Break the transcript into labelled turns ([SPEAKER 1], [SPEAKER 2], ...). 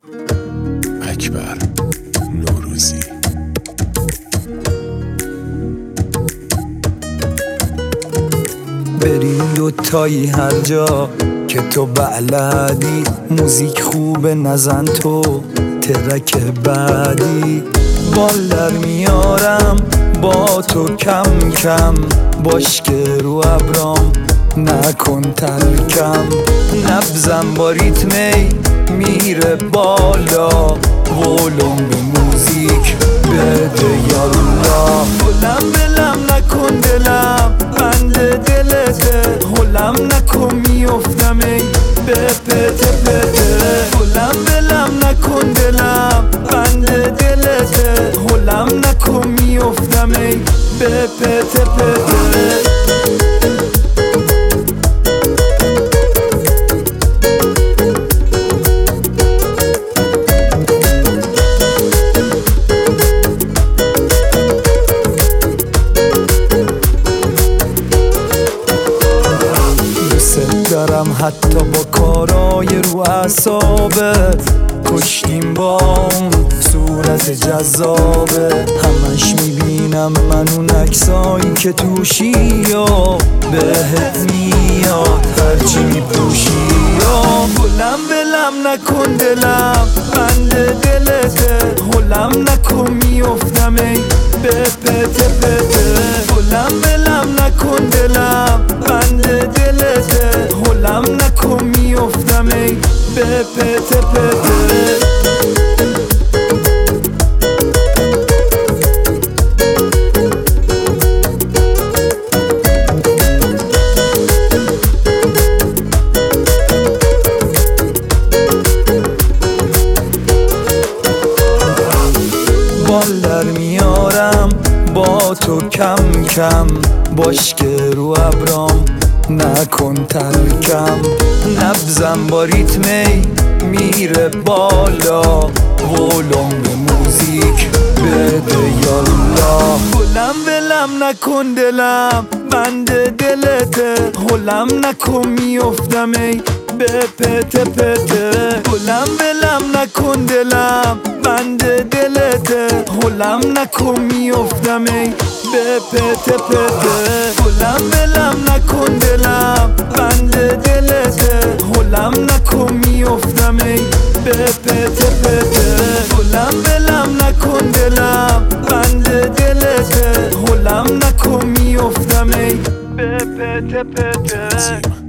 [SPEAKER 1] اکبر نوروزی.
[SPEAKER 2] بریم دوتایی هر جا که تو بلدی، موزیک خوبه نزن تو ترک بعدی. بال در میارم با تو کم کم، باش که رو ابرام نکن ترکم. نبزم با ریتمی میره بالا، ولوم به موزیک بده یالا. هلم بلم نکن دلم بند دلته، هلم نکن میفتم ای به پته پته. هلم بلم نکن دلم بند دلته، هلم نکن میفتم ای به پته پته. دارم حتی با کارای رو اعصابت، کشتیم با اون صورت جذابه. همش میبینم من اون عکسایی که توشی یا بهت میاد هرچی میپوشی. یا هلم بلم نکن دلم بند دلته، هلم نکن میفتم ای به پته پته. هلم بلم نکن دلم بند دلته، هلم نکن میفتم ای به پته پته. بال در میارم با تو کم کم، باش که رو ابرام نکن ترکم. نبزم با ریتمی میره بالا، ولوم به موزیک بده یالا. هلم بلم نکن دلم بند دلته، هلم نکن میفتم ای به پته پته. هلم بلم نکن دلم بند دلته، هلم نکن میفتم ای به پته پته. هلم بلم نکن دلم بند دلته، هلم نکن میفتم ای به پته پته. هلم بلم نکن دلم بند دلته، هلم نکن میفتم ای به پته پته.